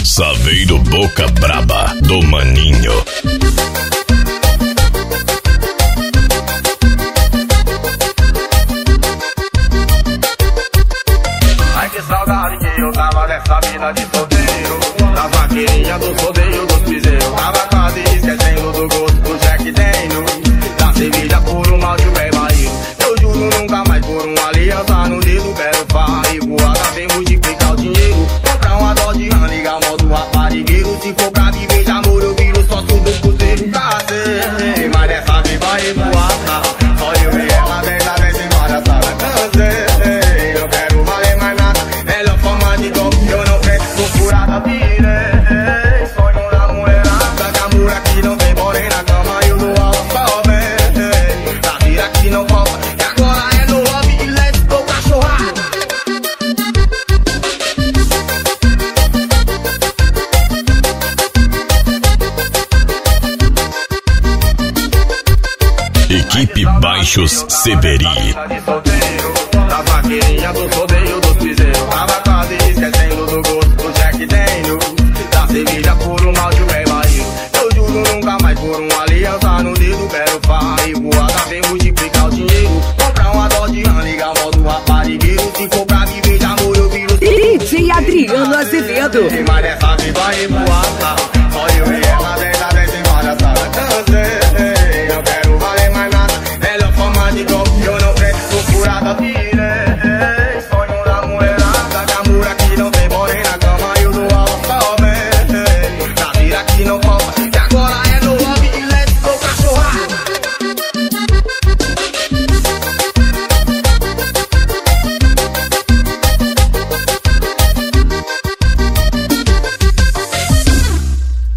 Saveiro Boca Braba do Maninho. Ai que saudade que eu tava dessa vida de solteiro, da vaqueirinha do rodeio dos piseiros. Tava quase esquecendo do gosto do Jack Daniel, da cerveja por um malte barril. Eu juro nunca mais por uma aliança no dedo. Quero farra e voada, vem multiplicar o dinheiro. Comprar uma dose de rã, ligar modo raparigueiro. Se for pra viver de amor eu viro sócio do puteiro. Cacei, mas dessa vez vai voada. Só eu e ela dessa vez embora, sabe? Cansei, não quero valer mais nada. Melhor forma de golpe, eu não quero procurada. Virei sonho da mulherada, que amor aqui não tem, porém na cama eu dou aula só bem. Da vida que não falta, e agora é no lobby, let's go cachorrada. Equipe Baixos Severi. Da vaqueirinha do rodeio dos piseiros. Tava quase esquecendo do gosto do Jack Daniel, da cerveja por um malte barril. Eu juro nunca mais por uma aliança no dedo. Quero farra e voada, vem multiplicar o dinheiro. Comprar uma dose de rã, ligar modo raparigueiro. Se for pra viver de amor eu viro DJ Adriano Azevedo. Mas dessa vez vai voada, só eu e